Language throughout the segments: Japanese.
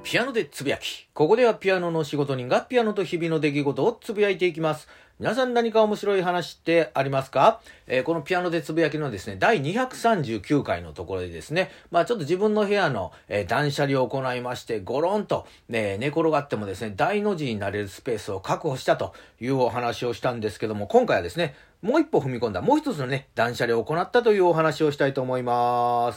ピアノでつぶやき。ここではピアノの仕事人がピアノと日々の出来事をつぶやいていきます。皆さん何か面白い話ってありますか？このピアノでつぶやきのですね、第239回のところでですね、ちょっと自分の部屋の、断捨離を行いまして、ゴロンと、寝転がってもですね、大の字になれるスペースを確保したというお話をしたんですけども、今回はですね、もう一歩踏み込んだ、もう一つのね、断捨離を行ったというお話をしたいと思います。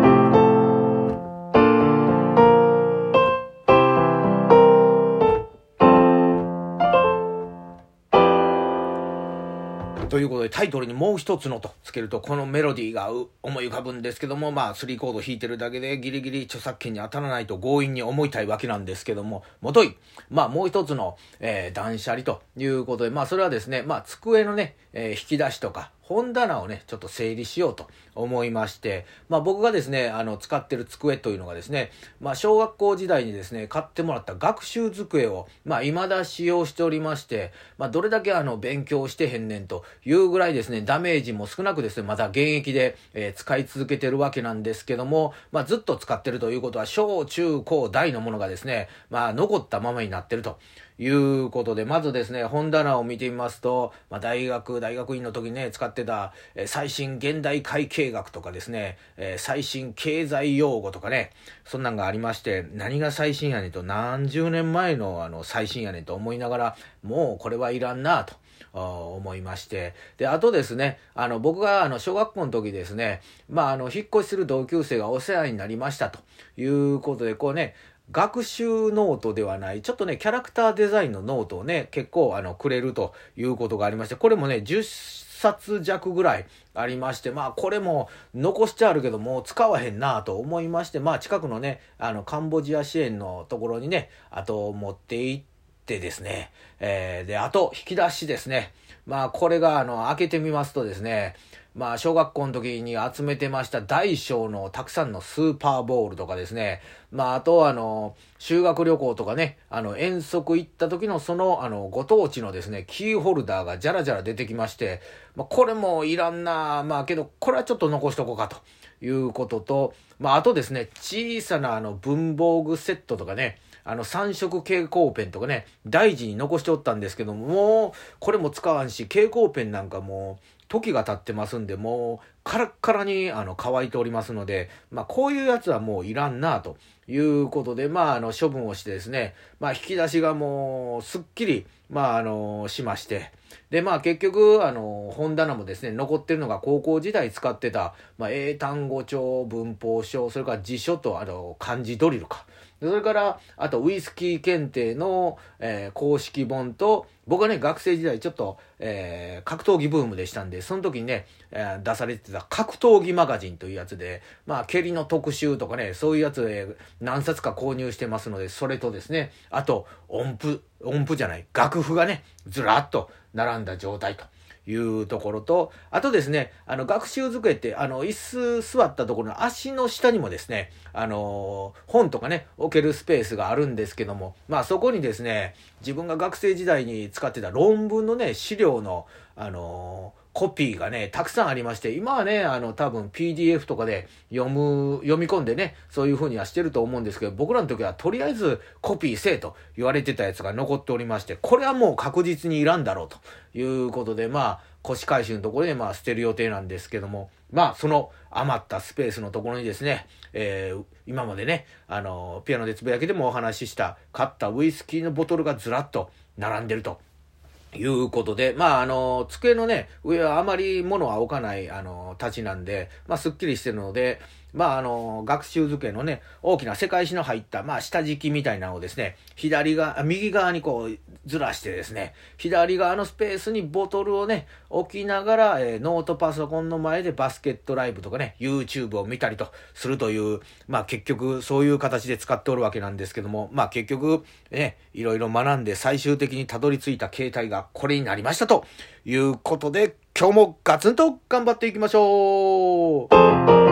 ということでタイトルにもう一つのとつけるとこのメロディーが思い浮かぶんですけども、3コード弾いてるだけでギリギリ著作権に当たらないと強引に思いたいわけなんですけども、もとい、もう一つの、断捨離ということで、それはですね、机のね、引き出しとか本棚をね、ちょっと整理しようと思いまして、僕がですね、使ってる机というのがですね、小学校時代にですね、買ってもらった学習机を、未だ使用しておりまして、どれだけ勉強してへんねんというぐらいですね、ダメージも少なくですね、まだ現役で、使い続けてるわけなんですけども、ずっと使ってるということは、小中高大のものがですね、残ったままになってるということで、まずですね、本棚を見てみますと、大学院の時にね、使ってた、最新現代会計学とかですね、最新経済用語とかね、そんなんがありまして、何が最新やねんと、何十年前の最新やねんと思いながら、もうこれはいらんなと思いまして、で、あとですね、僕が小学校の時ですね、引っ越しする同級生がお世話になりましたということで、こうね、学習ノートではない、ちょっとね、キャラクターデザインのノートをね、結構くれるということがありまして、これもね、10冊弱ぐらいありまして、これも残してあるけどもう使わへんなと思いまして、近くのね、カンボジア支援のところにね、あと持って行ってですね、で、あと引き出しですね。これが開けてみますとですね、小学校の時に集めてました大小のたくさんのスーパーボールとかですね、あと修学旅行とかね、遠足行った時のそのご当地のですね、キーホルダーがじゃらじゃら出てきまして、これもいらんなけど、これはちょっと残しとこうかということと、あとですね、小さな文房具セットとかね、3色蛍光ペンとかね、大事に残しておったんですけども、もう、これも使わんし、蛍光ペンなんかもう、時が経ってますんで、もう、カラッカラに、乾いておりますので、こういうやつはもういらんな、ということで、処分をしてですね、引き出しがもう、すっきり、しまして、で、結局、本棚もですね、残ってるのが高校時代使ってた、英単語帳、文法書、それから辞書と、漢字ドリルか。それから、あと、ウイスキー検定の、公式本と、僕はね、学生時代ちょっと、格闘技ブームでしたんで、その時にね、出されてた格闘技マガジンというやつで、蹴りの特集とかね、そういうやつで何冊か購入してますので、それとですね、あと、音符じゃない、楽譜がね、ずらっと並んだ状態というところと、あとですね、学習机って、椅子座ったところの足の下にもですね、本とかね、置けるスペースがあるんですけども、そこにですね、自分が学生時代に使ってた論文のね、資料の、コピーがね、たくさんありまして、今はね、多分 PDF とかで読み込んでね、そういう風にはしてると思うんですけど、僕らの時はとりあえずコピーせえと言われてたやつが残っておりまして、これはもう確実にいらんだろうということで、腰回収のところで捨てる予定なんですけども、その余ったスペースのところにですね、今までね、ピアノでつぶやきでもお話しした買ったウイスキーのボトルがずらっと並んでるということで、机のね、上はあまり物は置かない、立ちなんで、すっきりしてるので、学習机のね、大きな世界史の入った、下敷きみたいなのをですね、右側にこう、ずらしてですね、左側のスペースにボトルをね、置きながら、ノートパソコンの前でバスケットライブとかね、YouTube を見たりとするという、結局、そういう形で使っておるわけなんですけども、結局、ね、いろいろ学んで最終的にたどり着いた形態がこれになりましたということで、今日もガツンと頑張っていきましょう。